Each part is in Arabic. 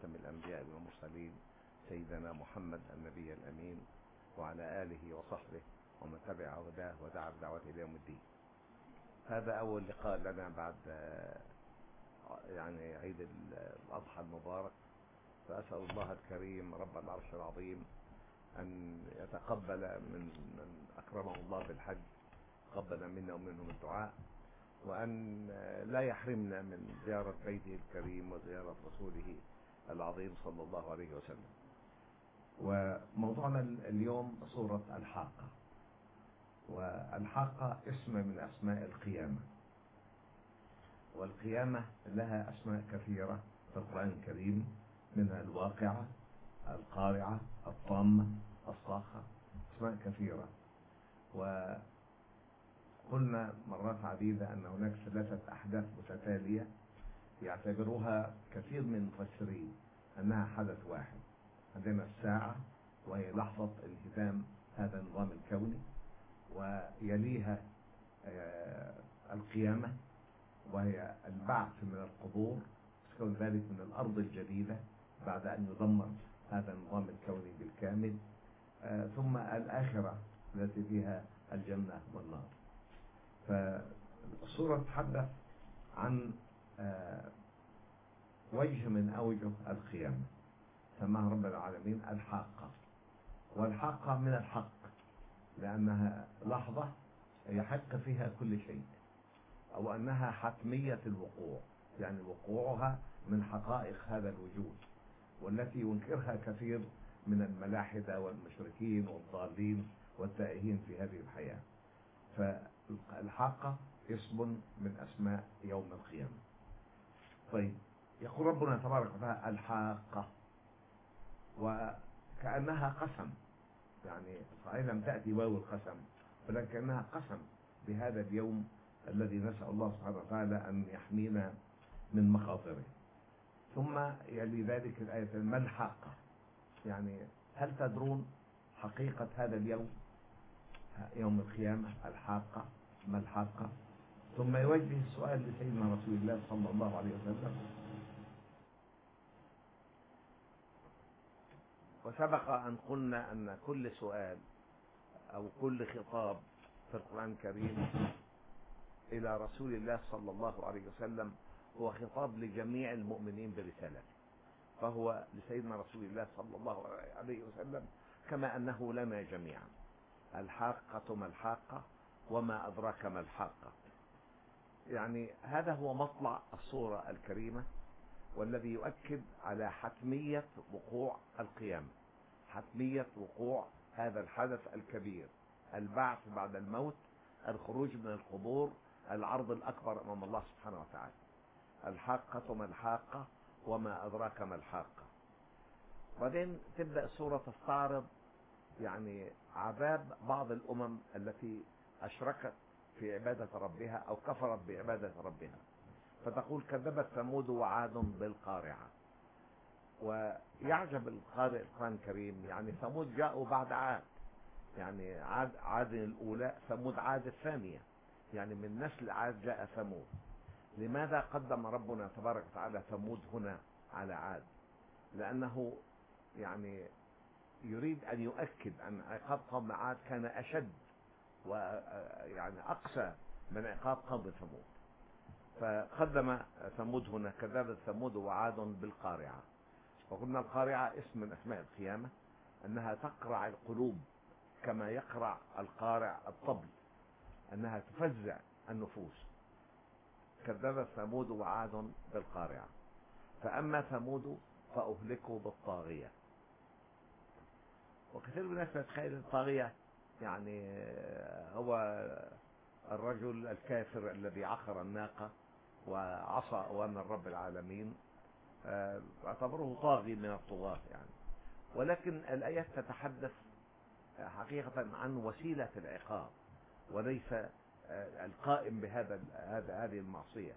خاتم الأنبياء والمرسلين سيدنا محمد النبي الأمين وعلى آله وصحبه ومن تبع هداه ودعا بدعوته إلى يوم الدين. هذا أول لقاء لنا بعد يعني عيد الأضحى المبارك، فأسأل الله الكريم رب العرش العظيم أن يتقبل من أكرمه الله بالحج، قبل منا ومنهم الدعاء، وأن لا يحرمنا من زيارة بيته الكريم وزيارة رسوله العظيم صلى الله عليه وسلم. وموضوعنا اليوم سورة الحاقة، والحاقة اسم من أسماء القيامة، والقيامة لها أسماء كثيرة في القرآن الكريم، منها الواقعة، القارعة، الطامة، الصاخة، أسماء كثيرة. وقلنا مرات عديدة أن هناك 3 أحداث متتالية يعتبرها كثير من المفسرين أنها حدث واحد. عندنا الساعة وهي لحظة انهدام هذا النظام الكوني، ويليها القيامة وهي البعث من القبور، تكون ذلك من الأرض الجديدة بعد أن يدمر هذا النظام الكوني بالكامل، ثم الآخرة التي فيها الجنة والنار. فالسورة تتحدث عن وجه من أوجه القيامة، سماها رب العالمين الحاقة. والحاقة من الحق لأنها لحظة يحق فيها كل شيء، أو أنها حتمية الوقوع، يعني وقوعها من حقائق هذا الوجود، والتي ينكرها كثير من الملاحدة والمشركين والضالين والتائهين في هذه الحياة. فالحاقة اسم من أسماء يوم القيامة. طيب، يقول ربنا تبارك وتعالى الحاقة، وكأنها قسم، يعني صحيح لم تأتي واو القسم، ولكنها قسم بهذا اليوم الذي نسأل الله سبحانه وتعالى أن يحمينا من مخاطره. ثم يلي ذلك الآية ما الحاقة، يعني هل تدرون حقيقة هذا اليوم، يوم القيامة؟ الحاقة، ما الحاقة؟ ثم يوجه السؤال لسيدنا رسول الله صلى الله عليه وسلم. وسبق أن قلنا أن كل سؤال أو كل خطاب في القرآن الكريم إلى رسول الله صلى الله عليه وسلم هو خطاب لجميع المؤمنين برسالته، فهو لسيدنا رسول الله صلى الله عليه وسلم كما أنه لنا جميعا. الحاقة ما الحاقة وما أدراك ما الحاقة، يعني هذا هو مطلع السورة الكريمة، والذي يؤكد على حتمية وقوع القيامة، حتمية وقوع هذا الحدث الكبير، البعث بعد الموت، الخروج من القبور، العرض الأكبر أمام الله سبحانه وتعالى. الحاقة ما الحاقة وما أدراك ما الحاقة. بعدين تبدأ السورة تستعرض يعني عذاب بعض الأمم التي أشركت في عبادة ربها أو كفرت بعبادة ربها، فتقول كذبت ثمود وعاد بالقارعة. ويعجب القارئ القرآن الكريم، يعني ثمود جاءوا بعد عاد، يعني عاد الأولى، ثمود عاد الثانية، يعني من نسل عاد جاء ثمود. لماذا قدم ربنا تبارك وتعالى ثمود هنا على عاد؟ لأنه يعني يريد أن يؤكد أن عقاب قوم عاد كان أشد ويعني أقسى من عقاب قوم ثمود. فقدم ثمود هنا كذبت ثمود وعاد بالقارعة. وقلنا القارعة اسم من أسماء القيامة، أنها تقرع القلوب كما يقرع القارع الطبل، أنها تفزع النفوس. كذبت ثمود وعاد بالقارعة. فأما ثمود فأهلكوا بالطاغية. وكثير من الناس يتخيل الطاغية يعني هو الرجل الكافر الذي عقر الناقة وعصى أوامر رب العالمين، اعتبره طاغي من الطغاة يعني. ولكن الآيات تتحدث حقيقة عن وسيلة العقاب وليس القائم هذه المعصية.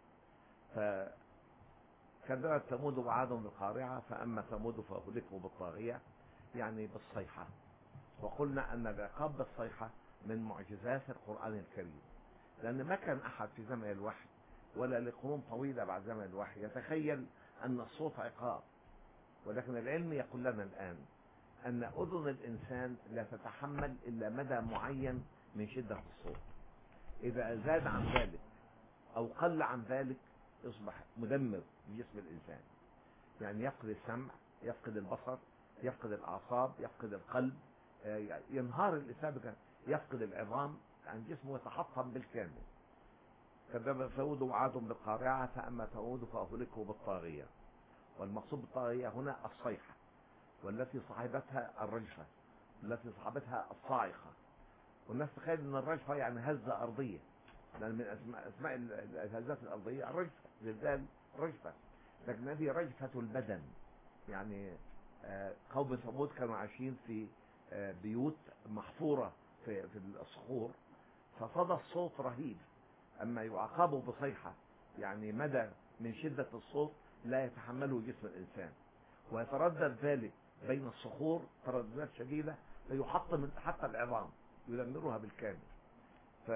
فكذبت ثمود وعاد بالقارعة، فأما ثمود فأهلكوا بالطاغية، يعني بالصيحة. وقلنا أن العقاب بالصيحة من معجزات القرآن الكريم، لأن ما كان أحد في زمن الوحي ولا لقرون طويلة بعد زمن الوحي يتخيل أن الصوت عقاب، ولكن العلم يقول لنا الآن أن أذن الإنسان لا تتحمل إلا مدى معين من شدة الصوت. إذا زاد عن ذلك أو قل عن ذلك يصبح مدمر لجسم الإنسان، يعني يفقد السمع، يفقد البصر، يفقد الأعصاب، يفقد القلب، ينهار الإنسان، يفقد العظام، يعني جسمه يتحطم بالكامل. كذب ثمود وعاد بالقارعة فأما ثمود فأهلكوا بالطاغية. والمقصود بالطاغية هنا الصيحة، والتي صاحبتها الرجفة، التي صاحبتها الصاعقة. والناس تخيل ان الرجفة يعني هزة أرضية، لأن من أسماء الهزات الأرضية الرجفة، زلزال رجفة، لكن هذه رجفة البدن. يعني قوم ثمود كانوا عايشين في بيوت محفورة في الصخور، فصدى الصوت رهيب. أما يعاقبوا بصيحة يعني مدى من شدة الصوت لا يتحمله جسم الإنسان، ويتردد ذلك بين الصخور ترددات شديدة فيحطم حتى العظام، يدمرها بالكامل. ف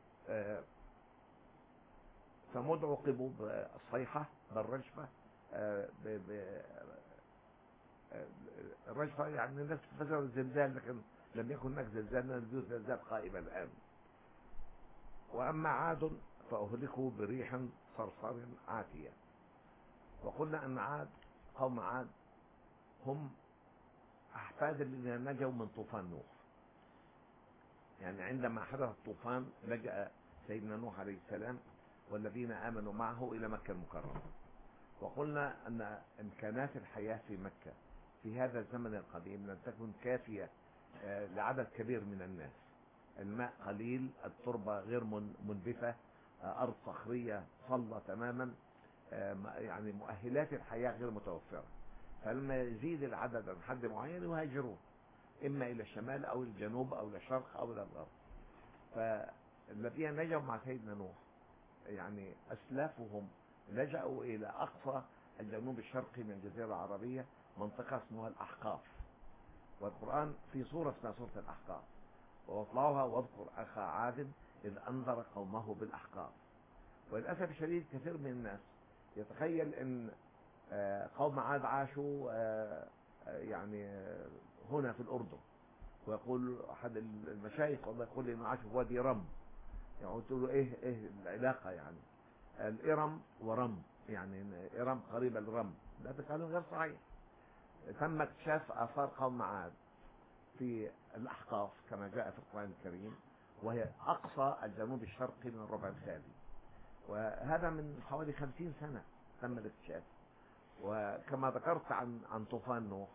ثمود عوقبوا بالصيحة بالرجفة. الرجفة يعني الناس تفسر الزلزال، لكن لم يكن هناك زلزال، البيوت زلزال قائمة الآن. وأما عاد فأهلكوا بريح صرصر عاتية. وقلنا أن عاد، قوم عاد هم أحفاد الذين نجوا من طوفان نوح. يعني عندما حدث الطوفان لجأ سيدنا نوح عليه السلام والذين آمنوا معه إلى مكة المكرمة. وقلنا أن إمكانات الحياة في مكة في هذا الزمن القديم لم تكن كافية لعدد كبير من الناس. الماء قليل، التربة غير منبثة، أرض صخرية صلبة تماما، يعني مؤهلات الحياة غير متوفرة. فلما يزيد العدد عن حد معين يهاجرون إما إلى الشمال أو الجنوب أو إلى الشرق أو إلى الغرب. فالذين نجوا مع سيدنا نوح يعني أسلافهم لجأوا إلى أقصى الجنوب الشرقي من الجزيرة العربية، منطقة اسمها الأحقاف. والقرآن في سورة اسمها سورة الأحقاف، واطلعوها واذكر أخا عاد إذ أنذر قومه بالأحقاف. وللأسف الشديد كثير من الناس يتخيل أن قوم عاد عاشوا يعني هنا في الأردن، ويقول أحد المشايخ والله يقول لي إنه عاشوا في وادي رم. يعني قلت له إيه العلاقة؟ يعني الإرم ورم، يعني إرم قريبة لرم، لا تكلم غير صحيح. تم اكتشاف آثار قوم عاد في الأحقاف كما جاء في القرآن الكريم، وهي أقصى الجنوب الشرقي من الربع الخالي، وهذا من حوالي 50 سنة تم الاكتشاف. وكما ذكرت عن طوفان نوح،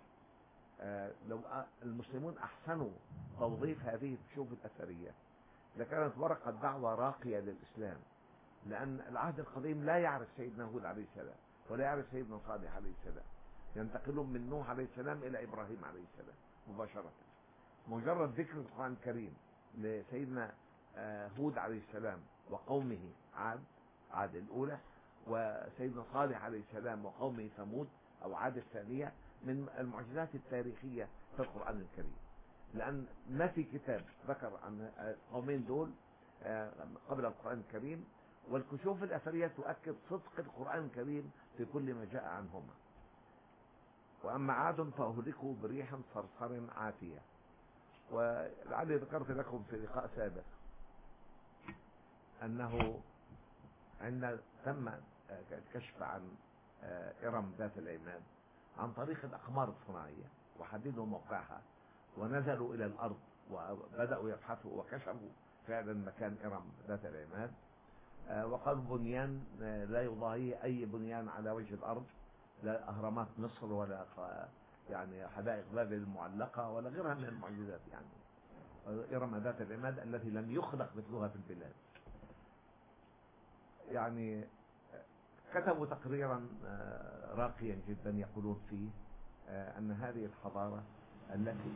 لو المسلمون أحسنوا توظيف هذه الكشوف الأثرية لكانت ورقة دعوة راقية للإسلام، لأن العهد القديم لا يعرف سيدنا هود عليه السلام ولا يعرف سيدنا صالح عليه السلام، ينتقلون من نوح عليه السلام إلى إبراهيم عليه السلام مباشرة. مجرد ذكر القرآن الكريم لسيدنا هود عليه السلام وقومه عاد الأولى، وسيدنا صالح عليه السلام وقومه ثمود أو عاد الثانية، من المعجزات التاريخية في القرآن الكريم، لأن ما في كتاب ذكر عن القومين دول قبل القرآن الكريم. والكشوف الأثرية تؤكد صدق القرآن الكريم في كل ما جاء عنهما. وأما عاد فأهلكوا بريح صرصر عاتية. ولعلي ذكرت لكم في لقاء سابق أنه عند تم الكشف عن إرم ذات العماد عن طريق الأقمار الصناعية وحددوا موقعها ونزلوا إلى الأرض وبدأوا يبحثوا وكشفوا فعلا مكان إرم ذات العماد، وقالوا بنيان لا يضاهيه أي بنيان على وجه الأرض، لا أهرامات مصر ولا يعني حدائق بابل المعلقة ولا غيرها من المعجزات. يعني إرم ذات العماد التي لم يخلق مثلها في البلاد. يعني كتبوا تقريرا راقيا جدا يقولون فيه أن هذه الحضارة التي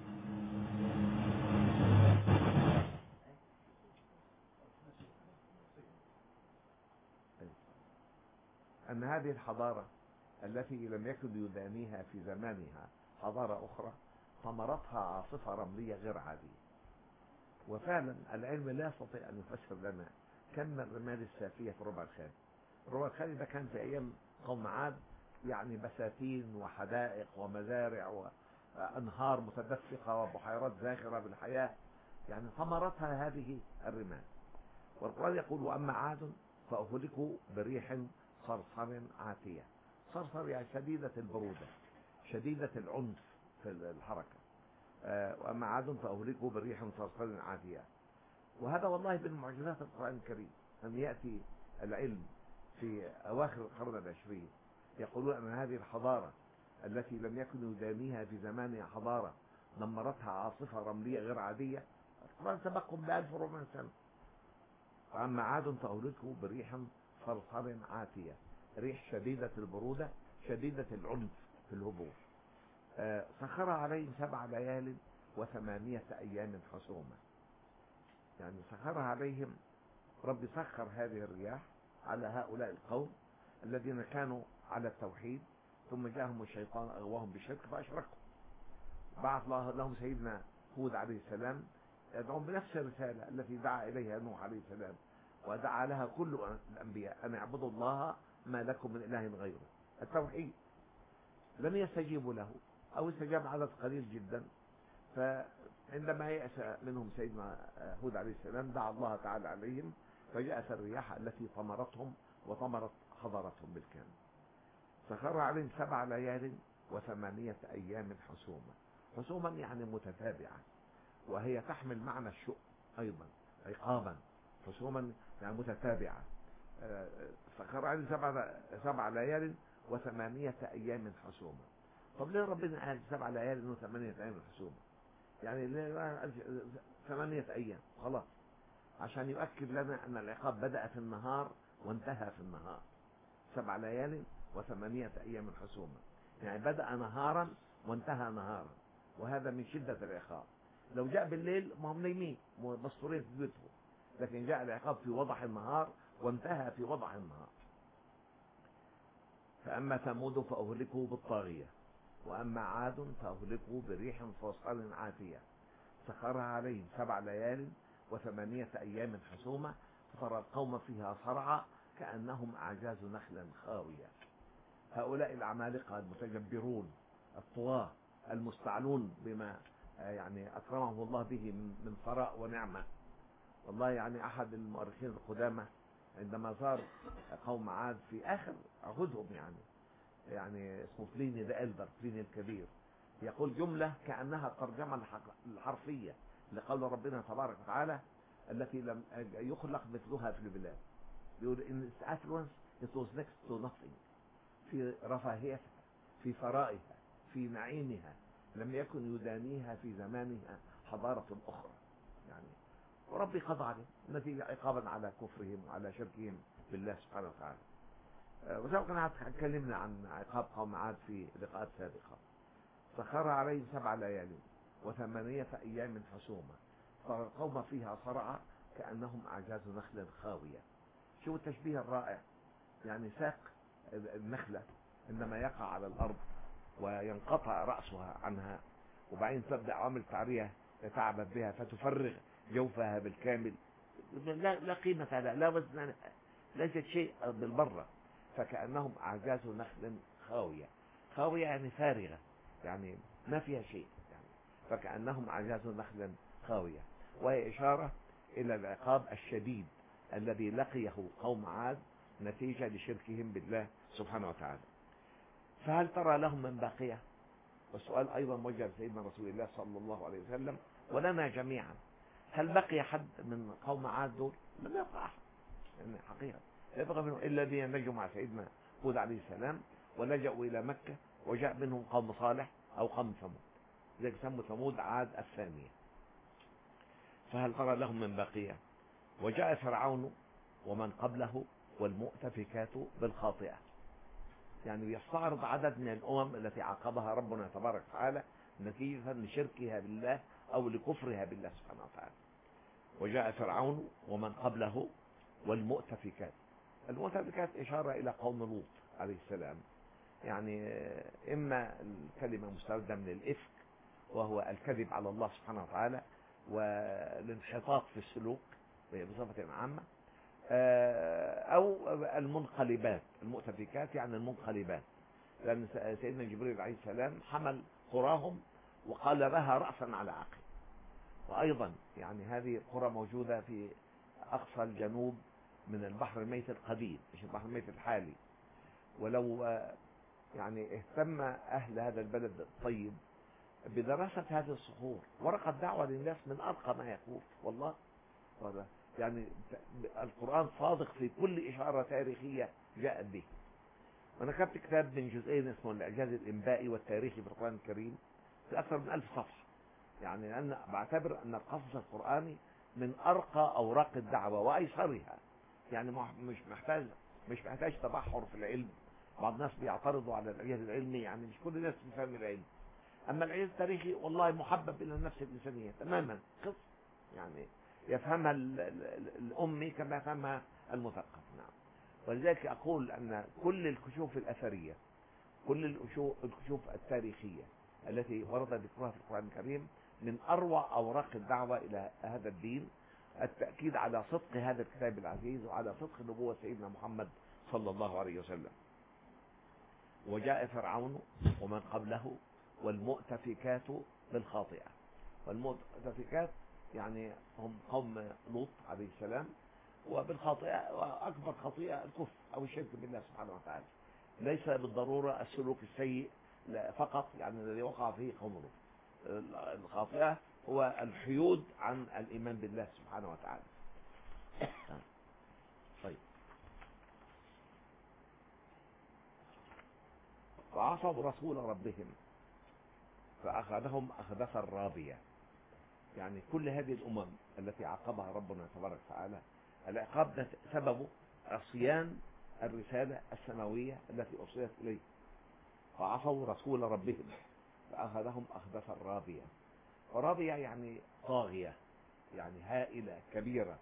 لم يكن يدانيها في زمانها حضارة أخرى، ثمرتها عاصفة رملية غير عادية. وفعلا العلم لا يستطيع أن يفسر لنا كم الرمال السافية في الربع الخالي. الربع الخالي ده كان في أيام قوم عاد يعني بساتين وحدائق ومزارع وأنهار متدفقة وبحيرات زاخرة بالحياة، يعني ثمرتها هذه الرمال. والقرآن يقول: وأما عاد فأهلكوا بريح صرصر عاتية. صرصر يعني شديدة البرودة، شديدة العنف في الحركة. وأما عاد فأهلكوا بريح صرصر عاتية. وهذا والله من معجزات القرآن الكريم، أن يأتي العلم في أواخر القرن العشرين يقولون أن هذه الحضارة التي لم يكن يدانيها في زمانها حضارة دمرتها عاصفة رملية غير عادية، القرآن سبقهم ب1400 سنة. وأما عاد فأهلكوا بريح صرصر عاتية، ريح شديدة البرودة شديدة العنف في الهبوط. سخرها عليهم 7 ليال و8 أيام حسوما. يعني سخرها عليهم، رب سخر هذه الرياح على هؤلاء القوم الذين كانوا على التوحيد، ثم جاءهم الشيطان أغواهم بالشرك فأشركوا. بعث الله لهم سيدنا هود عليه السلام يدعون بنفس الرسالة التي دعا إليها نوح عليه السلام ودعا لها كل الأنبياء: أن اعبدوا الله ما لكم من إله غيره، التوحيد. لم يستجيبوا له أو استجاب عدد قليل جدا. فعندما يأس منهم سيدنا هود عليه السلام دعا الله تعالى عليهم، فجاءت الرياح التي طمرتهم وطمرت حضارتهم بالكامل. سخرها عليهم 7 ليال و8 أيام حسوما. حسوما يعني متتابعة، وهي تحمل معنى الشؤم أيضا، عقابا. حسوما يعني متتابعة. سخر عليهم 7 ليال و8 أيام حسوما. طب ليه ربنا قال 7 ليال و8 أيام حسوما؟ يعني 8 أيام خلاص، عشان يؤكد لنا أن العقاب بدأ في النهار وانتهى في النهار. 7 ليال و8 أيام حسوما، يعني بدأ نهارا وانتهى نهارا، وهذا من شدة العقاب. لو جاء بالليل ما هم نايمين مستورين في بيوتهم، لكن جاء العقاب في وضح النهار وانتهى في وضح النهار. فأما ثمود فأهلكوا بالطاغية، وأما عاد فأهلكوا بريح صرصر عاتية. سخرها عليهم 7 ليال و8 أيام حسومة، فترى القوم فيها صرعى كأنهم أعجاز نخل خاوية. هؤلاء العمالقة المتجبرون الطغاة المستعلون بما يعني أكرمهم الله به من ثراء ونعمة. والله يعني أحد المؤرخين القدامى عندما زار قوم عاد في آخر عهودهم، يعني اسمه بليني ذا إلدر، بليني الكبير، يقول جملة كأنها الترجمة الحرفية لقول ربنا تبارك وتعالى التي لم يخلق مثلها في البلاد. يقول إن its affluence it was next to nothing، في رفاهيتها، في ثرائها، في نعيمها، لم يكن يدانيها في زمانها حضارة أخرى. يعني وربي قضى عليه نتيجة عقابا على كفرهم وعلى شركهم بالله سبحانه وتعالى. وسبقنا تكلمنا عن عقاب قوم عاد في لقاءات سابقة. سخرها عليهم 7 ليال و8 أيام حسوما، ترى القوم فيها صرعى كأنهم أعجاز نخل خاوية. شو التشبيه الرائع! يعني ساق النخلة عندما يقع على الأرض وينقطع رأسها عنها، وبعدين تبدأ عوامل تعرية يتعبد بها فتفرغ جوفها بالكامل، لا قيمة لها، لا وزن، لا يوجد شيء بالبرة، فكأنهم أعجاز نخل خاوية. خاوية يعني فارغة، يعني ما فيها شيء، يعني فكأنهم أعجاز نخل خاوية. وهي إشارة إلى العقاب الشديد الذي لقيه قوم عاد نتيجة لشركهم بالله سبحانه وتعالى. فهل ترى لهم من باقية؟ والسؤال أيضا موجه لسيدنا رسول الله صلى الله عليه وسلم ولنا جميعا. هل بقي حد من قوم عاد دول؟ لم يبقى أحد، يعني حقيقة لا يبقى منهم إلا الذين نجوا مع سيدنا هود عليه السلام ولجأوا إلى مكة، وجاء منهم قوم صالح أو قوم ثمود، لذلك سموا ثمود عاد الثانية. فهل ترى لهم من باقية؟ وجاء فرعون ومن قبله والمؤتفكات بالخاطئة. يعني يستعرض عدد من الأمم التي عاقبها ربنا تبارك وتعالى نتيجة لشركها بالله أو لكفرها بالله سبحانه وتعالى. وجاء فرعون ومن قبله والمؤتفكات. المؤتفكات إشارة إلى قوم لوط عليه السلام، يعني إما الكلمة مستردة من الإفك وهو الكذب على الله سبحانه وتعالى والانحطاط في السلوك بصفة عامة، أو المنقلبات. المؤتفكات يعني المنقلبات، لأن سيدنا جبريل عليه السلام حمل قراهم وقلبها رأسا على عقب. وأيضا يعني هذه القرى موجودة في أقصى الجنوب من البحر الميت القديم، مش البحر الميت الحالي. ولو يعني اهتم أهل هذا البلد الطيب بدراسة هذه الصخور ورقة دعوة للناس من أرقى ما يكون والله. يعني القرآن صادق في كل إشارة تاريخية جاءت به. أنا كتبت كتاب من جزئين اسمه الإعجاز الإنبائي والتاريخي في القرآن الكريم في أكثر من 1000 صفحة. يعني لأن بعتبر أن القصص القرآني من أرقى أوراق الدعوة وأيسرها. يعني مش محتاج تبحر في العلم. بعض الناس بيعترضوا على الإعجاز العلمي، يعني مش كل الناس بتفهم العلم. أما الإعجاز التاريخي والله محبب إلى النفس الإنسانية تماما، قصة يعني يفهمها الأمي كما يفهمها المثقف. نعم. ولذلك أقول أن كل الكشوف الأثرية، كل الكشوف التاريخية التي ورد ذكرها في القرآن الكريم من أروع أوراق الدعوة إلى هذا الدين، التأكيد على صدق هذا الكتاب العزيز وعلى صدق نبوة سيدنا محمد صلى الله عليه وسلم. وجاء فرعون ومن قبله والمؤتفكات بالخاطئة. والمؤتفكات يعني هم قوم لوط عليه السلام، وبالخاطئة وأكبر خطيئة الكفر أو الشرك بالله سبحانه وتعالى. ليس بالضرورة السلوك السيء فقط، يعني الذي وقع فيه قوم لوط. الخاطئة هو الحيود عن الإيمان بالله سبحانه وتعالى. طيب. وعصوا رسول ربهم فأخذهم أخذة رابية. يعني كل هذه الأمم التي عاقبها ربنا تبارك وتعالى العقاب سببه عصيان الرسالة السماوية التي أرسلت إليه. فعصوا رسول ربهم فأخذهم أخذة رابية. ورابية يعني طاغية، يعني هائلة كبيرة.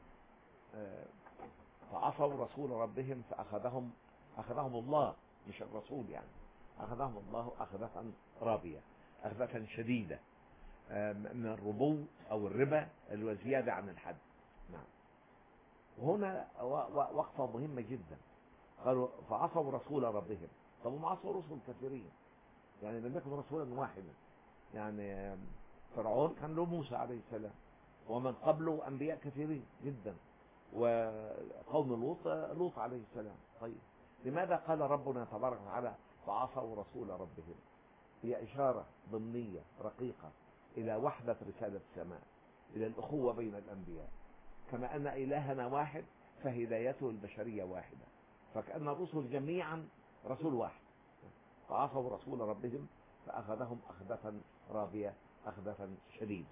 فعصوا رسول ربهم أخذهم الله، مش الرسول، يعني أخذهم الله أخذة رابية، أخذة شديدة من الربو أو الربا اللي هو زيادة عن الحد. نعم. وهنا وقفة مهمة جدا. قالوا فعصوا رسول ربهم. طب هم عصوا رسل كثيرين، يعني لم يكن رسولا واحدا. يعني فرعون كان له موسى عليه السلام، ومن قبله أنبياء كثيرين جدا، وقوم لوط عليه السلام. طيب لماذا قال ربنا تبارك وتعالى فعصوا رسول ربهم؟ هي إشارة ضمنية رقيقة إلى وحدة رسالة السماء، إلى الأخوة بين الأنبياء. كما أن إلهنا واحد فهدايته البشرية واحدة، فكأن الرسل جميعا رسول واحد. فعصوا رسول ربهم فأخذهم أخذة رابية، أخذة شديدة.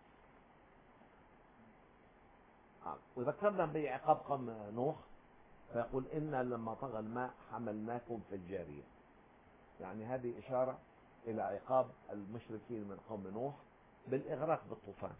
وذكرنا بعقاب قوم نوح فيقول إنا لما طغى الماء حملناكم في الجارية. يعني هذه إشارة إلى عقاب المشركين من قوم نوح بالإغراق بالطوفان.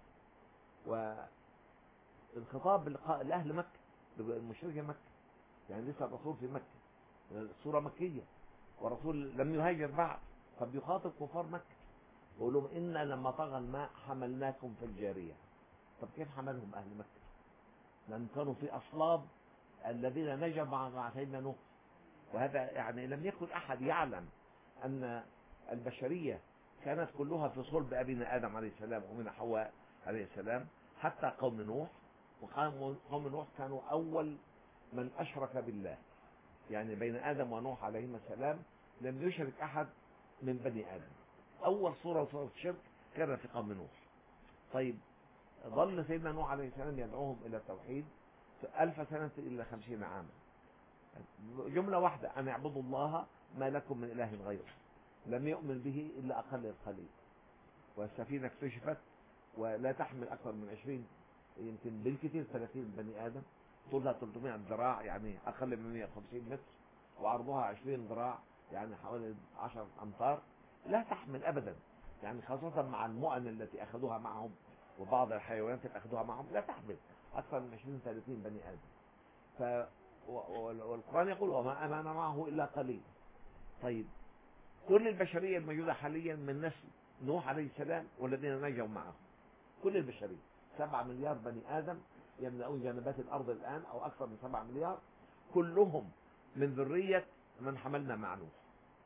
والخطاب لأهل مكة، المشركين مكة، يعني لسه الرسول في مكة، السورة مكية والرسول لم يهاجر بعد، فبيخاطب كفار مكة يقول لهم إنا لما طغى الماء حملناكم في الجارية. طب كيف حملهم أهل مكة؟ لأن كانوا في أصلاب الذين نجوا مع سيدنا نوح. وهذا يعني لم يكن أحد يعلم أن البشرية كانت كلها في صلب أبينا آدم عليه السلام ومن حواء عليه السلام، حتى قوم نوح. وقوم نوح كانوا أول من أشرك بالله، يعني بين آدم ونوح عليهما السلام لم يشرك أحد من بني آدم. أول صورة الشرك كان في قوم نوح. طيب ظل سيدنا نوح عليه السلام يدعوهم إلى التوحيد 1000 سنة إلا 50 عاما. جملة واحدة: أن اعبدوا الله ما لكم من إله غيره. لم يؤمن به إلا أقل القليل. والسفينة اكتشفت ولا تحمل أكثر من 20، يمكن بالكثير 30 بني آدم، طولها 300 ذراع يعني أقل من 150 متر، وعرضها 20 ذراع يعني حوالي 10 أمتار. لا تحمل أبدا، يعني خاصة مع المؤن التي أخذوها معهم وبعض الحيوانات اللي أخذوها معهم لا تحمل أكثر من 20-30 بني آدم. والقرآن يقول وما أمن معه إلا قليل. طيب كل البشرية الموجودة حاليا من نسل نوح عليه السلام والذين نجوا معه، كل البشرية 7 مليار بني آدم يملؤون جنبات الأرض الآن أو أكثر من 7 مليار، كلهم من ذرية من حملنا مع نوح.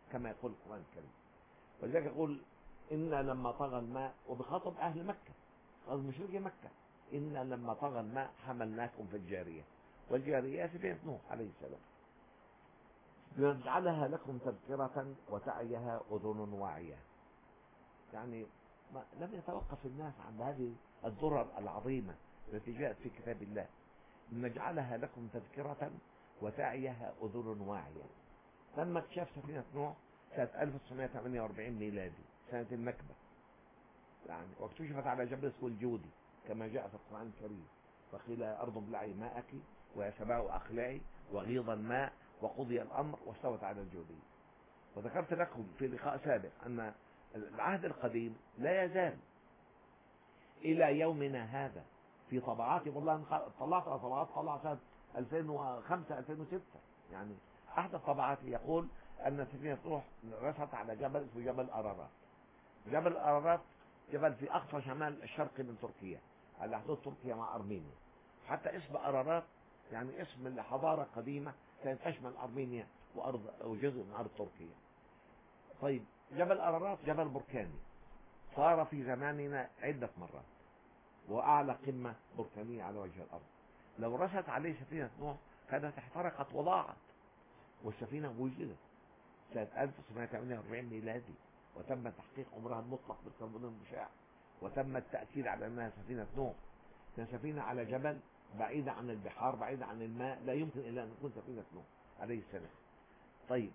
كما يقول القرآن الكريم. ولذلك يقول إن لما طغى الماء، وبخاطب أهل مكة، خاطب مشركي مكة، إن لما طغى الماء حملناكم في الجارية، والجارية سفينة نوح عليه السلام، لنجعلها لكم تذكرة وتعيها أذن واعية. يعني لم يتوقف الناس عن هذه الدرر العظيمة التي جاءت في كتاب الله، لنجعلها لكم تذكرة وتعيها أذن واعية. تم اكتشاف سفينة نوح سنة 1948 ميلادي، سنة النكبة يعني، واكتشفت على جبل اسمه الجودي كما جاء في القرآن الكريم، وقيل أرض ابلعي ماءك ويا سماء أقلعي وغيض الماء وقضي الأمر واستوت على الجودي. وذكرت لكم في لقاء سابق أن العهد القديم لا يزال إلى يومنا هذا في طبعات، والله طلعت على طبعات طلع سنة 2005 2006 يعني، أحد الطبعات يقول أن سفينة نوح رست على جبل اسمه جبل أرارات. جبل أرارات جبل في أقصى شمال الشرقي من تركيا على حدود تركيا مع أرمينيا. حتى اسم أرارات يعني اسم لحضارة قديمة كانت تشمل أرمينيا وأرض أو جزء من أرض تركيا. طيب جبل أرارات جبل بركاني، صار في زماننا عدة مرات، وأعلى قمة بركانية على وجه الأرض. لو رست عليه سفينة نوح كانت احترقت وضاعت، والسفينة وجدت سنة 1948 ميلادي، وتم تحقيق عمرها المطلق بالكربون المشع، وتم التأكيد على أنها سفينة نوح. سفينة على جبل بعيدة عن البحار بعيدة عن الماء، لا يمكن إلا أن تكون سفينة نوح عليه السلام. طيب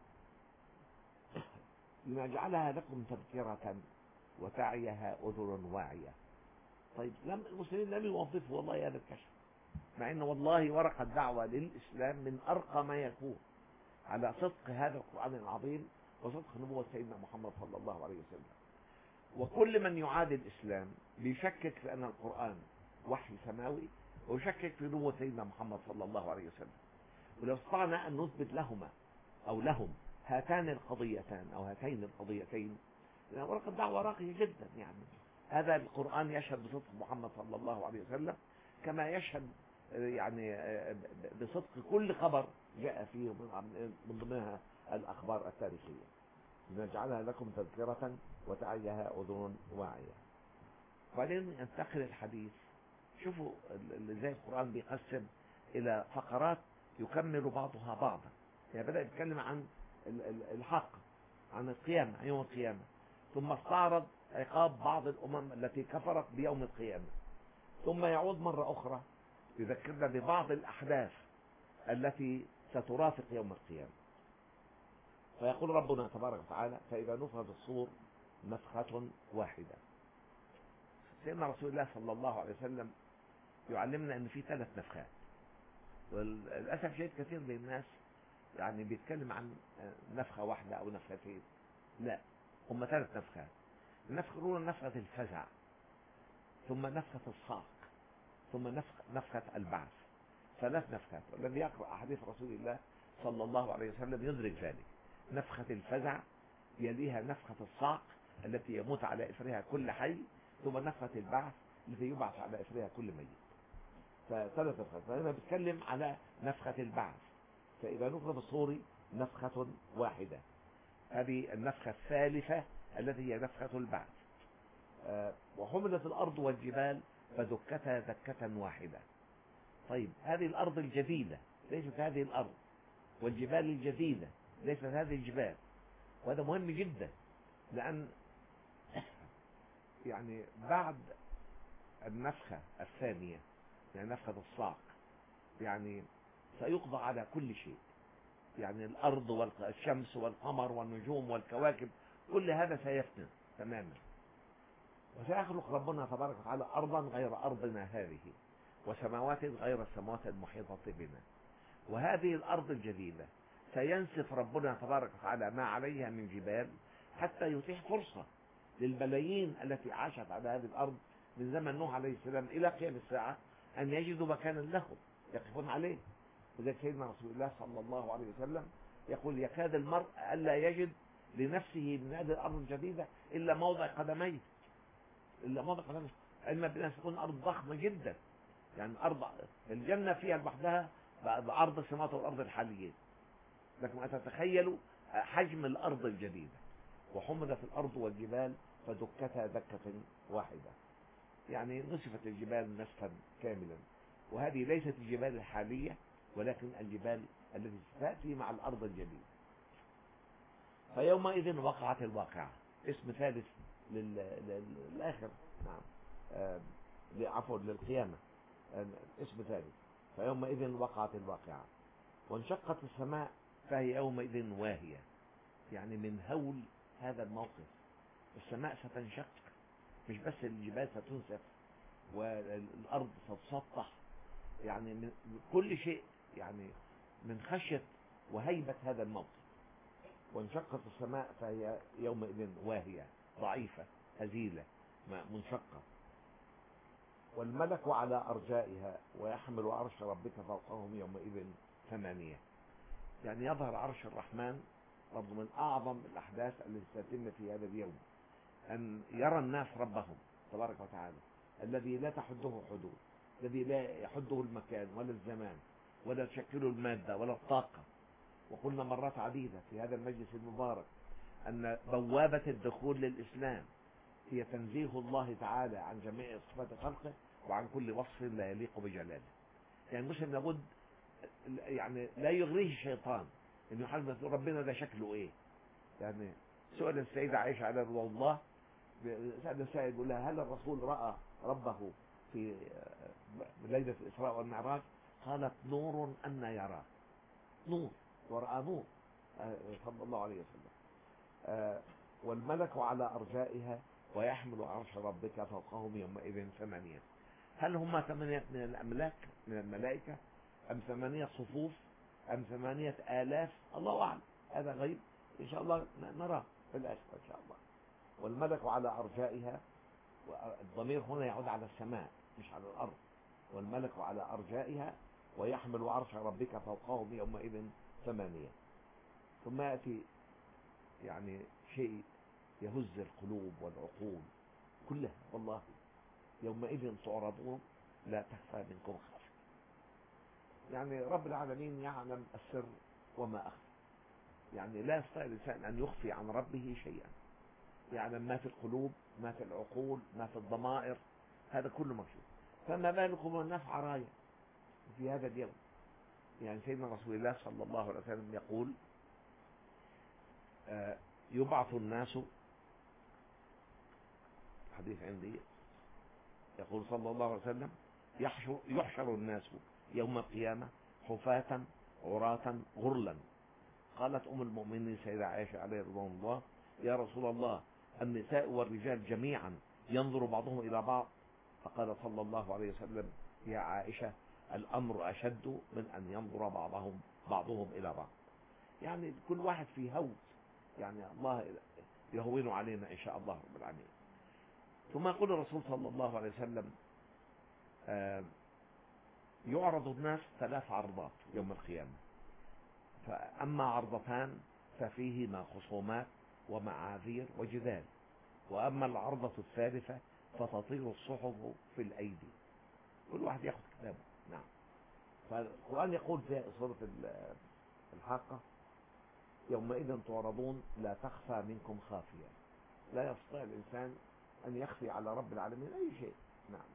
لنجعلها لكم تذكرة وتعيها أذن واعية. طيب المسلمين لم يوظفوا والله هذا الكشف، مع أن والله ورقة الدعوة للإسلام من أرقى ما يكون على صدق هذا القرآن العظيم وصدق نبوة سيدنا محمد صلى الله عليه وسلم. وكل من يعادي الإسلام بيشكك في أن القرآن وحي سماوي، ويشكك في نبوة سيدنا محمد صلى الله عليه وسلم. ولو استطعنا أن نثبت لهما أو لهم هاتان القضيتان أو هاتين القضيتين، لأن ورقة الدعوة راقية جدا يعني. هذا القرآن يشهد بصدق محمد صلى الله عليه وسلم، كما يشهد يعني بصدق كل خبر جاء فيه من ضمنها الأخبار التاريخية. لنجعلها لكم تذكرة وتعيها أذن واعية. وبعدين ينتقل الحديث، شوفوا ازاي القرآن بيقسم إلى فقرات يكمل بعضها بعضا. يعني بدأ يتكلم عن الحق، عن القيامة، عن يوم القيامة، ثم استعرض عقاب بعض الأمم التي كفرت بيوم القيامة، ثم يعود مرة أخرى يذكرنا ببعض الأحداث التي سترافق يوم القيامة. فيقول ربنا تبارك وتعالى: فإذا نفخ في الصور نفخة واحدة. سيدنا رسول الله صلى الله عليه وسلم يعلمنا أن في 3 نفخات، وللأسف شيء كثير من الناس يعني بيتكلم عن نفخة واحدة أو نفختين. لا، هم 3 نفخات. النفخة الأولى نفخة الفزع، ثم نفخة الصعق، ثم نفخة البعث. 3 نفخات، والذي يقرأ أحاديث رسول الله صلى الله عليه وسلم يدرك ذلك. نفخة الفزع يليها نفخة الصعق التي يموت على إثرها كل حي، ثم نفخة البعث التي يبعث على إثرها كل ميت. ف3 نفخات. فهنا بتكلم على نفخة البعث. فإذا نفخ في الصور نفخة واحدة، هذه النفخة الثالثة التي هي نفخة البعث. وحملت الأرض والجبال فدكتا دكة واحدة. طيب هذه الأرض الجديدة ليست هذه الأرض، والجبال الجديدة ليست هذه الجبال. وهذا مهم جدا، لأن يعني بعد النفخة الثانية يعني نفخة الصاق يعني سيقضى على كل شيء، يعني الأرض والشمس والقمر والنجوم والكواكب كل هذا سيفنى تماما، وسيخلق ربنا تبارك وتعالى أرضا غير أرضنا هذه، وسماوات غير السماوات المحيطة بنا. وهذه الأرض الجديدة سينسف ربنا تبارك وتعالى ما عليها من جبال، حتى يتيح فرصة للملايين التي عاشت على هذه الأرض من زمن نوح عليه السلام إلى قيام الساعة أن يجدوا مكانا لهم يقفون عليه. وذلك سيدنا رسول الله صلى الله عليه وسلم يقول: يكاد المرء ألا يجد لنفسه من هذه الأرض الجديدة إلا موضع قدميه، إلا موضع قدميه. علما بأنها تكون أرض ضخمة جدا، يعني أرض الجنة فيها لوحدها بعرض السماوات والأرض الحاليين، لكن أتتخيلوا حجم الأرض الجديدة. وحملت الأرض والجبال فدكتها دكة واحدة، يعني نسفت الجبال نسفا كاملا. وهذه ليست الجبال الحالية، ولكن الجبال التي تأتي مع الأرض الجديدة. فيومئذ وقعت الواقعة، اسم ثالث للآخر، نعم، عفوا للقيامة، اسم ثالث. فيومئذ وقعت الواقعة وانشقت السماء فهي يومئذ واهية، يعني من هول هذا الموقف السماء ستنشق، مش بس الجبال ستنسف والأرض ستسطح، يعني من كل شيء، يعني من خشية وهيبة هذا الموقف. وانشقت السماء فهي يومئذ واهية ضعيفة هزيلة منشقة. والملك على أرجائها ويحمل عرش ربك فوقهم يومئذ ثمانية، يعني يظهر عرش الرحمن. برضو من أعظم الأحداث التي تتم في هذا اليوم أن يرى الناس ربهم تبارك وتعالى، الذي لا تحده حدود، الذي لا يحده المكان ولا الزمان ولا تشكله المادة ولا الطاقة. وقلنا مرات عديدة في هذا المجلس المبارك أن بوابة الدخول للإسلام هي تنزيه الله تعالى عن جميع صفات خلقه وعن كل وصف لا يليق بجلاله. يعني المسلم لابد، يعني لا يغريه الشيطان انه يحلم ربنا ده شكله ايه. يعني سؤال السيدة عائشة على رضي الله، سأل السائل يقول لها: هل الرسول رأى ربه في ليلة الإسراء والمعراج؟ قالت: نور أن يراه، نور، ورأى نور صلى الله عليه وسلم. والملك على أرجائها ويحمل عرش ربك فوقهم يومئذ ثمانية. هل هم ثمانية من الأملاك من الملائكة، أم ثمانية صفوف، أم 8,000؟ الله أعلم، هذا غيب إن شاء الله نراه في الآخرة إن شاء الله. والملك على أرجائها، والضمير هنا يعود على السماء مش على الأرض. والملك على أرجائها ويحمل عرش ربك فوقهم يومئذ ثمانية. ثم يأتي يعني شيء يهز القلوب والعقول كلها والله: يومئذ تعرضون لا تخفى منكم خافية. يعني رب العالمين يعلم السر وما أخفى، يعني لا يستطيع الإنسان أن يخفي عن ربه شيئا. يعلم ما في القلوب، ما في العقول، ما في الضمائر، هذا كله مكشوف. فما بالكم والناس عرايا في هذا اليوم. يعني سيدنا رسول الله صلى الله عليه وسلم يقول: يبعث الناس، حديث عندي، يقول صلى الله عليه وسلم: يحشر الناس يوم القيامة حفاة عراة غرلا. قالت أم المؤمنين سيدة عائشة عليه رضوان الله: يا رسول الله، النساء والرجال جميعا ينظر بعضهم إلى بعض؟ فقال صلى الله عليه وسلم: يا عائشة، الأمر أشد من أن ينظر بعضهم إلى بعض. يعني كل واحد في هول، يعني الله يهون علينا إن شاء الله رب العالمين. ثم يقول الرسول صلى الله عليه وسلم: يعرض الناس 3 عرضات يوم القيامة، فأما عرضتان ففيهما خصومات ومعاذير وجدال، وأما العرضة الثالثة فتطير الصحف في الأيدي، كل واحد يأخذ كتابه. نعم. فالقرآن يقول في سورة الحاقة: يومئذ تعرضون لا تخفى منكم خافية. لا يستطيع الإنسان أن يخفي على رب العالمين أي شيء. نعم.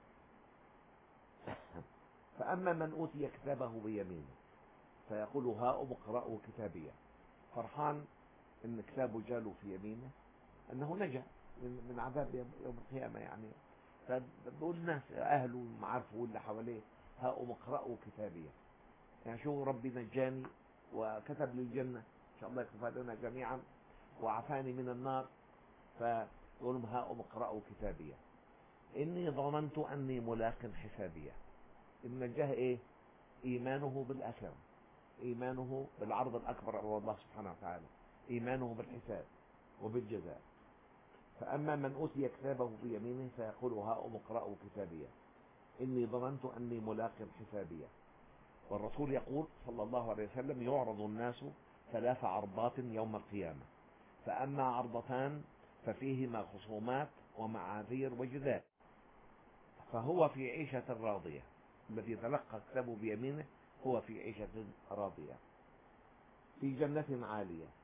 فأما من أوتي كتابه بيمينه فيقول: هاؤم اقرءوا كتابيه. فرحان ان كتابه جاله في يمينه، انه نجا من عذاب يوم القيامة. يعني فبقول الناس اهله ومعارفه واللي حواليه: هاؤم اقرءوا كتابيه، يعني شو ربي نجاني وكتب لي الجنة ان شاء الله يكتب لنا جميعا وعافاني من النار. فيقول لهم: هاؤم اقرءوا كتابيه اني ظننت اني ملاق حسابيه. النجاه ايه؟ ايمانه بالاخره، إيمانه بالعرض الأكبر على الله سبحانه وتعالى، إيمانه بالحساب وبالجزاء. فأما من أوتي كتابه بيمينه فيقول: هاؤم اقرءوا كتابيه إني ظننت أني ملاق حسابيه. والرسول يقول صلى الله عليه وسلم: يعرض الناس 3 عرضات يوم القيامة، فأما عرضتان ففيهما خصومات ومعاذير وجدال، فهو في عيشة راضية. الذي تلقى كتابه بيمينه هو في عيشة راضية في جنة عالية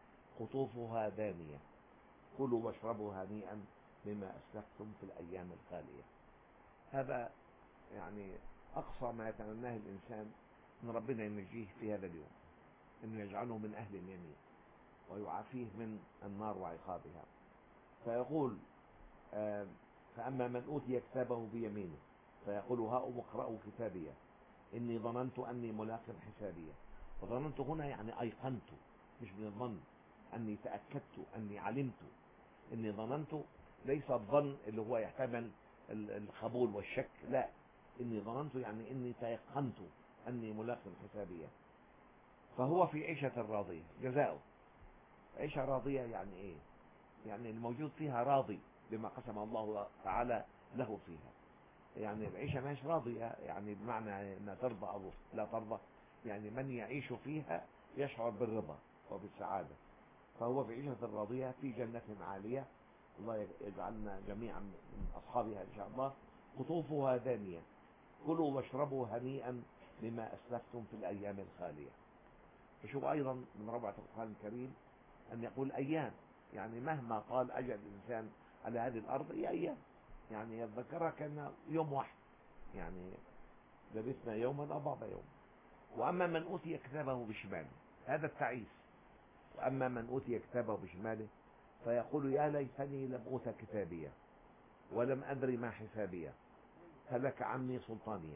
قطوفها دانية كلوا واشربوا هنيئا بما أسلفتم في الأيام الخالية. هذا يعني أقصى ما يتمناه الإنسان أن ربنا ينجيه في هذا اليوم، أنه يجعله من أهل اليمين ويعافيه من النار وعقابها. فيقول فأما من أوتي كتابه بيمينه فيقول هاؤم اقرءوا كتابيه إني ظننت أني ملاق حسابيه. وظننت هنا يعني أيقنت، مش من الظن، أني تأكدت، أني علمت. إني ظننت ليس الظن اللي هو يحتمل القبول والشك، لا، إني ظننت يعني إني تيقنت أني ملاق حسابيه. فهو في عيشة راضية. جزاؤه عيشة راضية يعني إيه؟ يعني الموجود فيها راضي بما قسم الله تعالى له فيها. يعني العيشة مش راضية يعني بمعنى أنها ترضى أو لا ترضى، يعني من يعيش فيها يشعر بالرضا وبالسعادة. فهو في عيشة راضية في جنة عالية، الله يجعلنا جميعا من أصحابها إن شاء الله. قطوفها دانية كلوا واشربوا هنيئا بما أسلفتم في الأيام الخالية. وشوف أيضا من روعة القرآن الكريم أن يقول أيام، يعني مهما طال أجل الإنسان على هذه الأرض هي أيام، يعني يتذكرها كأنه يوم واحد، يعني لبثنا يوما أو بعض يوم. وأما من أوتي كتابه بشماله، هذا التعيس. وأما من أوتي كتابه بشماله فيقول يا ليتني لم أوت كتابيه ولم أدري ما حسابيه هلك عني سلطانيه.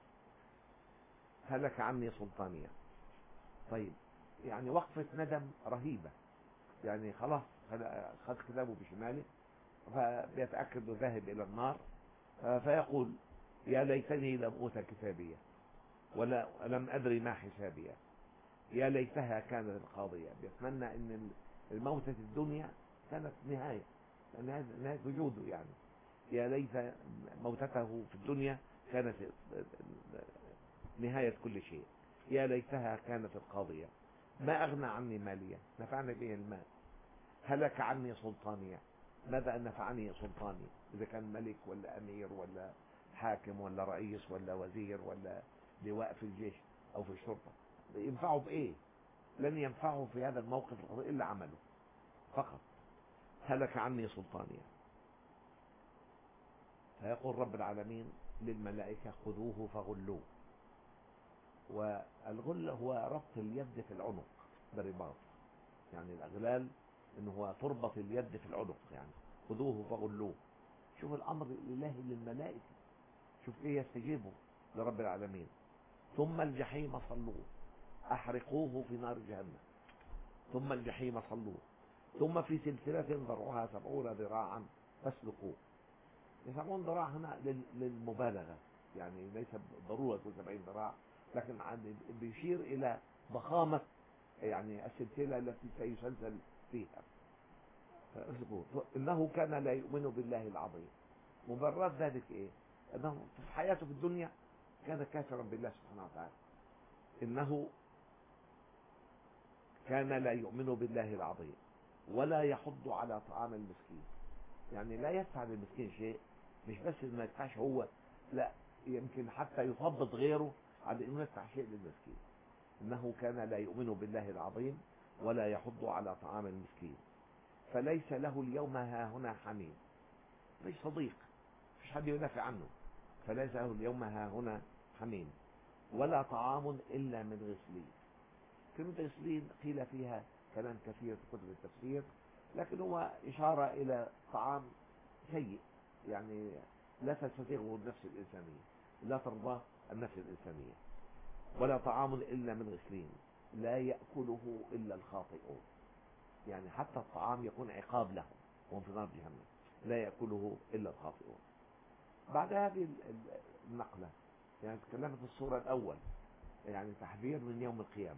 هلك عني سلطانيه. طيب، يعني وقفة ندم رهيبة، يعني خلاص خذ كتابه بشماله فبيتأكد انه ذاهب إلى النار. فيقول يا ليتني لم أوت كتابيه ولم أدري ما حسابيه يا ليتها كانت القاضية. بيتمنى أن الموتة الدنيا كانت نهاية وجوده، يعني يا ليت موتته في الدنيا كانت نهاية كل شيء. يا ليتها كانت القاضية ما أغنى عني مالية نفعني به المال. هلك عني سلطانية ماذا نفعني سلطاني، إذا كان ملك ولا أمير ولا حاكم ولا رئيس ولا وزير ولا لواء في الجيش أو في الشرطة، ينفعه بإيه؟ لن ينفعه في هذا الموقف إلا عمله فقط. هلك عني سلطانية. فيقول رب العالمين للملائكة خذوه فغلوه. والغل هو ربط اليد في العنق برباط، يعني الأغلال إنه هو تربط اليد في العنق، يعني خذوه فغلوه. شوف الأمر الإلهي للملائكة، شوف إيه يستجيبوا لرب العالمين. ثم الجحيم صلوه أحرقوه في نار جهنم. ثم الجحيم صلوه ثم في سلسلة ذرعها 70 ذراعا فاسلكوه. 70 ذراع هنا للمبالغة، يعني ليس ضرورة 70 ذراع، لكن بيشير إلى ضخامة يعني السلسلة التي سيسلسل فيها. إنه كان لا يؤمن بالله العظيم. مبرر ذلك إيه؟ أنه في حياته في الدنيا كان كافرا بالله سبحانه وتعالى. إنه كان لا يؤمن بالله العظيم ولا يحض على طعام المسكين، يعني لا يدفع للمسكين شيء، مش بس ما يدفعش هو، لا، يمكن حتى يثبط غيره على انه يدفع شيء للمسكين. انه كان لا يؤمن بالله العظيم ولا يحض على طعام المسكين فليس له اليوم هاهنا حميم. مش صديق، مش حد يدافع عنه. فليس له اليوم هاهنا حميم ولا طعام الا من غسلين. كلمة غسلين قيل فيها كلام كثير في كتب التفسير، لكن هو إشارة إلى طعام سيء، يعني لا تستطيعه النفس الإنسانية، لا ترضاه النفس الإنسانية. ولا طعام إلا من غسلين لا يأكله إلا الخاطئون، يعني حتى الطعام يكون عقاب لهم وهم في نار جهنم، لا يأكله إلا الخاطئون. بعد هذه النقلة يعني تكلمت في الصورة الأول يعني تحذير من يوم القيامة،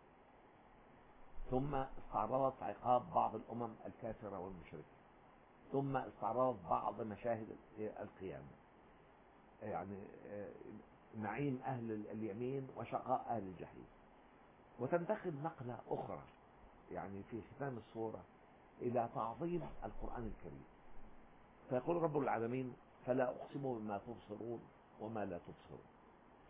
ثم استعرضت عقاب بعض الأمم الكافرة والمشركة، ثم استعرضت بعض مشاهد القيامة، يعني نعيم أهل اليمين وشقاء أهل الجحيم. وتنتقل نقلة أخرى يعني في ختام السورة إلى تعظيم القرآن الكريم. فيقول رب العالمين فلا أقسم بما تبصرون وما لا تبصرون.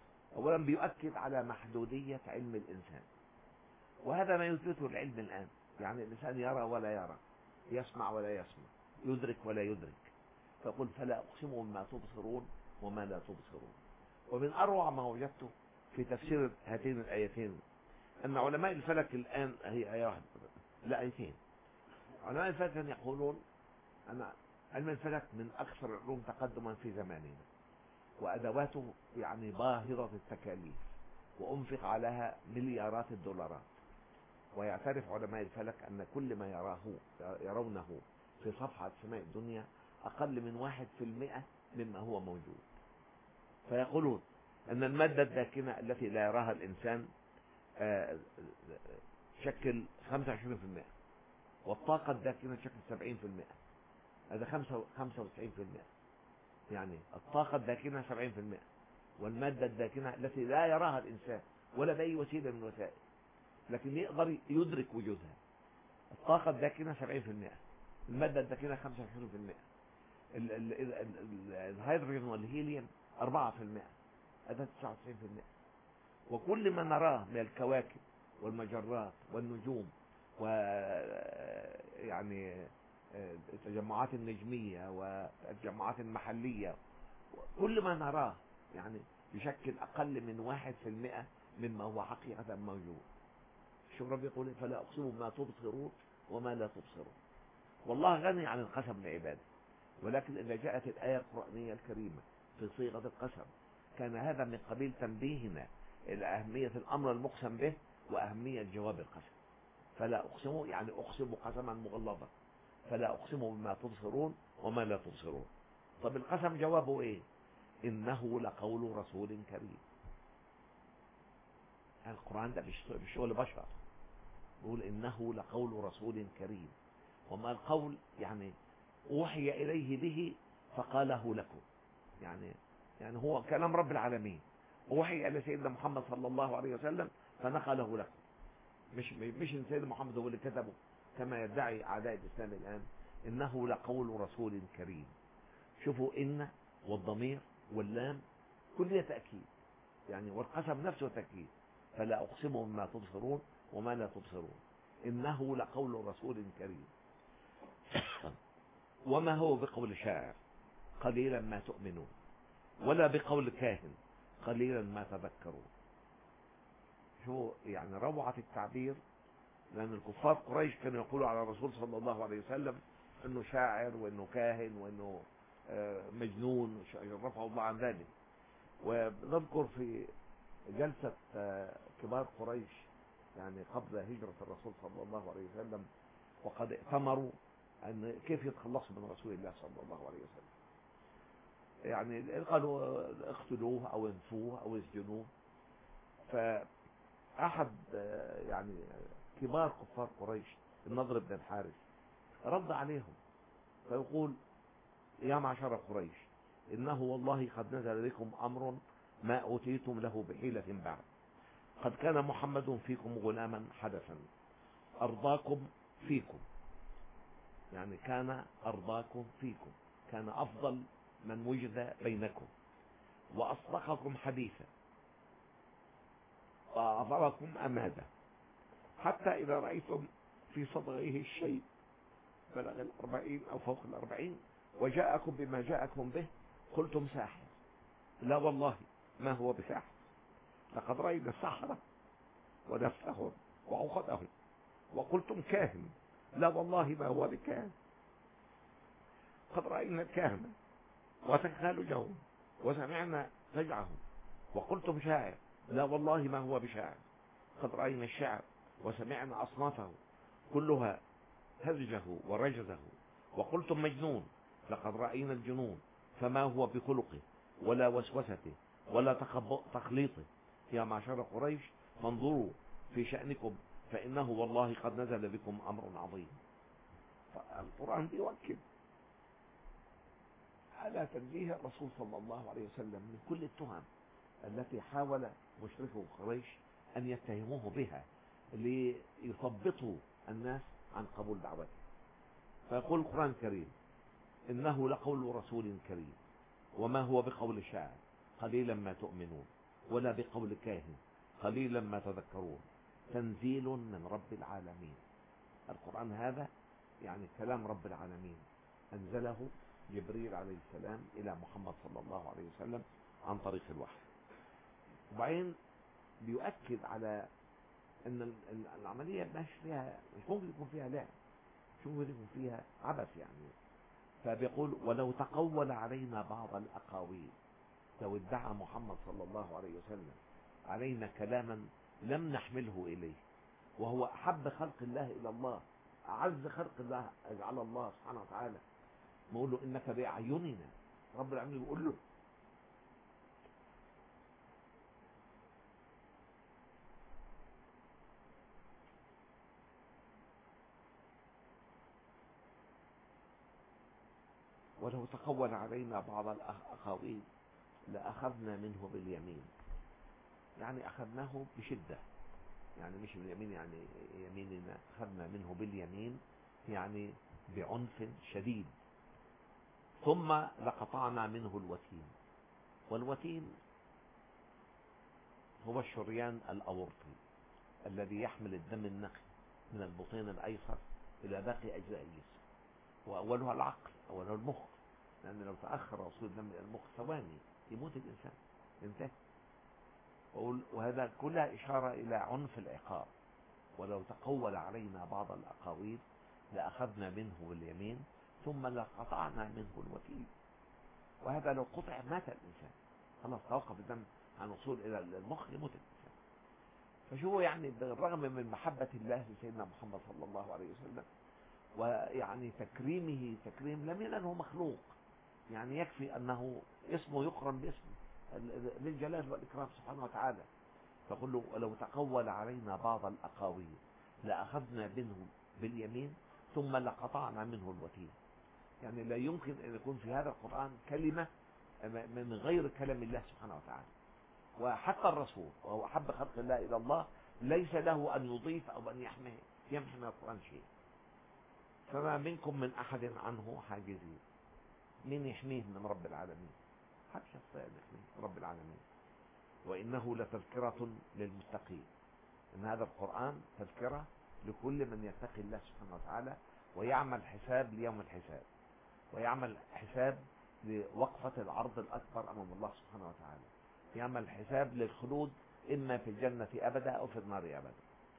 أولا بيؤكد على محدودية علم الإنسان، وهذا ما يثبته العلم الآن. يعني الإنسان يرى ولا يرى، يسمع ولا يسمع، يدرك ولا يدرك. فيقول فلا أقسم بما تبصرون وما لا تبصرون. ومن أروع ما وجدته في تفسير هاتين الآيتين أن علماء الفلك الآن، هي آية واحدة لا آيتين، علماء الفلك يقولون أن علم الفلك من أكثر العلوم تقدما في زماننا، وأدواته يعني باهظة التكاليف، وأنفق عليها مليارات الدولارات. ويعترف علماء الفلك أن كل ما يرونه في صفحة سماء الدنيا أقل من 1% مما هو موجود. فيقولون أن المادة الداكنة التي لا يراها الإنسان تشكل 25%، والطاقة الداكنة تشكل 70%، هذا 95%. يعني الطاقة الداكنة 70%، والمادة الداكنة التي لا يراها الإنسان ولا بأي وسيلة من الوسائل، لكن يقدر يدرك وجودها. الطاقة الداكنة 70%، المادة الداكنة 25%، الهيدروجين والهيليوم 4%، هذا 99%. وكل ما نراه من الكواكب والمجرات والنجوم ويعني التجمعات النجمية والتجمعات المحلية، كل ما نراه يعني يشكل أقل من 1% مما هو حقيقة موجود. شوف ربي يقول فلا أقسم بما تبصرون وما لا تبصرون. والله غني عن القسم لعباده، ولكن إذا جاءت الآية القرآنية الكريمة في صيغة القسم كان هذا من قبيل تنبيهنا إلى أهمية الأمر المقسم به وأهمية جواب القسم. فلا أقسم يعني أقسم قسما مغلظا، فلا أقسم بما تبصرون وما لا تبصرون. طب القسم جوابه إيه؟ إنه لقول رسول كريم. القرآن ده مش شغل بشر، يقول إنه لقول رسول كريم. وما القول يعني أوحي إليه به فقاله لكم، يعني هو كلام رب العالمين أوحي إلى سيدنا محمد صلى الله عليه وسلم فنقله لكم. مش إن سيدنا محمد هو اللي كتبه كما يدعي أعداء الإسلام الآن. إنه لقول رسول كريم. شوفوا إن والضمير واللام كلها تأكيد، يعني والقسم نفسه تأكيد. فلا أقسم بما تبصرون وما لا تبصرون، إنه لقول رسول كريم وما هو بقول شاعر قليلا ما تؤمنون، ولا بقول كاهن قليلا ما تذكرون. شو يعني روعة التعبير. لأن الكفار قريش كانوا يقولوا على الرسول صلى الله عليه وسلم أنه شاعر وأنه كاهن وأنه مجنون، رفعوا الله عن ذلك. ونذكر في جلسة كبار قريش يعني قبل هجرة الرسول صلى الله عليه وسلم، وقد ائتمروا أن كيف يتخلصوا من رسول الله صلى الله عليه وسلم. يعني قالوا اقتلوه أو انفوه أو اسجنوه. فأحد يعني كبار كفار قريش النضر بن الحارث رد عليهم فيقول يا معشر قريش إنه والله قد نزل بكم أمر ما أوتيتم له بحيلة بعد. قد كان محمد فيكم غلاما حدثا أرضاكم فيكم، يعني كان أرضاكم فيكم، كان أفضل من وجد بينكم، وأصدقكم حديثا، وأعظمكم أمادا، حتى إذا رأيتم في صدغه الشيء بلغ 40 أو فوق 40 وجاءكم بما جاءكم به قلتم ساحر. لا والله ما هو بساحر، لقد رأينا السحرة ونفسهم وعقدهم. وقلتم كاهن، لا والله ما هو بكاهن، قد رأينا الكهنة وتخالجهم وسمعنا فجعهم. وقلتم شاعر، لا والله ما هو بشاعر، قد رأينا الشعر وسمعنا أصنافه كلها هزجه ورجزه. وقلتم مجنون، لقد رأينا الجنون فما هو بخلقه ولا وسوسته ولا تخليطه. يا معشر قريش فانظروا في شأنكم فإنه والله قد نزل بكم أمر عظيم. فالقرآن بيؤكد على تنزيه الرسول صلى الله عليه وسلم من كل التهم التي حاول مشركو قريش أن يتهموه بها ليثبطوا الناس عن قبول دعوته. فيقول القرآن الكريم إنه لقول رسول كريم وما هو بقول شاعر قليلا ما تؤمنون، ولا بقول كاهن قليلا ما تذكرون، تنزيل من رب العالمين. القرآن هذا يعني كلام رب العالمين، أنزله جبريل عليه السلام إلى محمد صلى الله عليه وسلم عن طريق الوحي. وبعدين بيؤكد على أن العملية مش ممكن يكون فيها لعب، مش ممكن يكون فيها عبث يعني. فبيقول ولو تقول علينا بعض الأقاويل، لو ادعى محمد صلى الله عليه وسلم علينا كلاما لم نحمله إليه، وهو أحب خلق الله إلى الله، أعز خلق الله على الله سبحانه وتعالى، بيقول له إنك بأعيننا. رب العالمين بيقول له ولو تقول علينا بعض الأقاويل لأخذنا منه باليمين. يعني أخذناه بشدة، يعني مش باليمين يعني يميننا، أخذنا منه باليمين يعني بعنف شديد، ثم لقطعنا منه الوتين. والوتين هو الشريان الأورطي الذي يحمل الدم النقي من البطين الأيسر إلى باقي أجزاء الجسم، وأولها العقل، أولها المخ، لأن لو تأخر وصول الدم إلى المخ ثواني يموت الإنسان، ينتهي. وهذا كلها إشارة إلى عنف العقاب. ولو تقول علينا بعض الأقاويل لأخذنا منه باليمين ثم لقطعنا منه الوتين. وهذا لو قطع مات الإنسان، خلاص توقف الدم عن وصول إلى المخ يموت الإنسان. فشو يعني بالرغم من محبة الله لسيدنا محمد صلى الله عليه وسلم ويعني تكريمه تكريم لم ينله مخلوق، يعني يكفي أنه اسمه يقرن باسمه للجلال والإكرام سبحانه وتعالى. فقل له ولو تقول علينا بعض الأقاويل لأخذنا منه باليمين ثم لقطعنا منه الوتين. يعني لا يمكن أن يكون في هذا القرآن كلمة من غير كلام الله سبحانه وتعالى. وحتى الرسول وهو أحب خلق الله إلى الله ليس له أن يضيف أو أن يمحي من القرآن شيء. فما منكم من أحد عنه حاجزين. من يحميه من رب العالمين؟ حد شخصيا يحميه رب العالمين. وإنه لتذكرة للمتقين. إن هذا القرآن تذكرة لكل من يتقي الله سبحانه وتعالى ويعمل حساب ليوم الحساب، ويعمل حساب لوقفة العرض الأكبر أمام الله سبحانه وتعالى، يعمل حساب للخلود إما في الجنة أبدا أو في النار أبدا.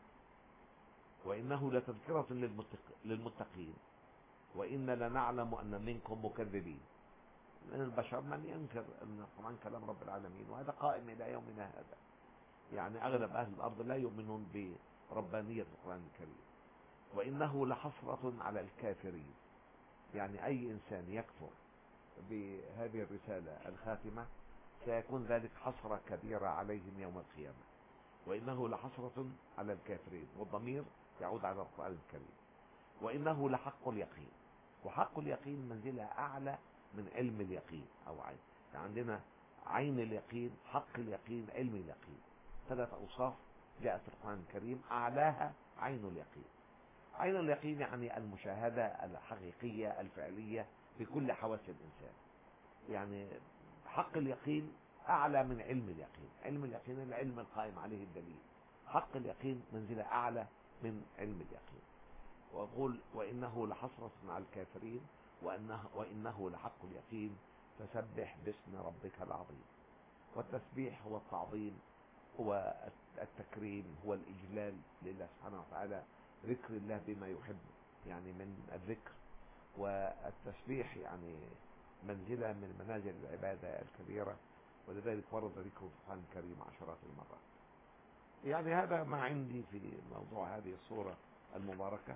وإنه لتذكرة للمتقين وإن لنعلم أن منكم مكذبين. من البشر من ينكر أن القرآن كلام رب العالمين، وهذا قائم إلى يومنا هذا. يعني أغلب أهل الأرض لا يؤمنون بربانية القرآن الكريم. وإنه لحسرة على الكافرين. يعني أي إنسان يكفر بهذه الرسالة الخاتمة سيكون ذلك حسرة كبيرة عليهم يوم القيامة. وإنه لحسرة على الكافرين، والضمير يعود على القرآن الكريم. وإنه لحق اليقين. وحق اليقين منزلة أعلى من علم اليقين أو عين. يعني عندنا عين اليقين، حق اليقين، علم اليقين، 3 أوصاف جاءت في القرآن الكريم، أعلاها عين اليقين. عين اليقين يعني المشاهدة الحقيقية الفعلية بكل حواس الإنسان. يعني حق اليقين أعلى من علم اليقين. علم اليقين العلم القائم عليه الدليل. حق اليقين منزلة أعلى من علم اليقين. وأقول وإنه لحسرة على الكافرين وإنه لحق اليقين فسبح باسم ربك العظيم. والتسبيح هو التعظيم، هو التكريم، هو الإجلال لله سبحانه وتعالى، ذكر الله بما يحب يعني من الذكر. والتسبيح يعني منزلة من منازل العبادة الكبيرة، ولذلك ورد ذكره في القرآن الكريم عشرات المرات. يعني هذا ما عندي في موضوع هذه الصورة المباركة.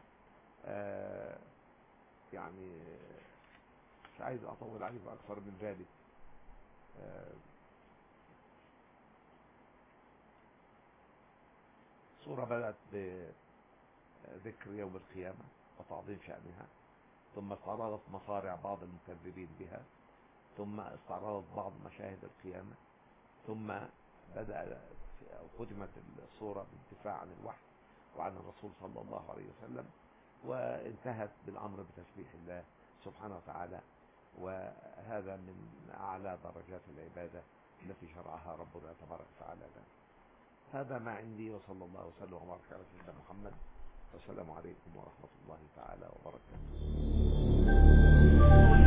يعني مش عايز أطول عليكم أكثر من ذلك. صورة بدأت بذكر يوم القيامة وتعظيم شأنها، ثم استعرضت مصارع بعض المكذبين بها، ثم استعرضت بعض مشاهد القيامة، ثم بدأ أو ختمت الصورة بالدفاع عن الوحي وعن الرسول صلى الله عليه وسلم، وانتهت بالأمر بتسبيح الله سبحانه وتعالى. وهذا من أعلى درجات العبادة التي شرعها ربنا تبارك وتعالى لنا. هذا ما عندي، وصلى الله وسلم وبارك على سيدنا محمد والسلام عليكم ورحمة الله تعالى وبركاته.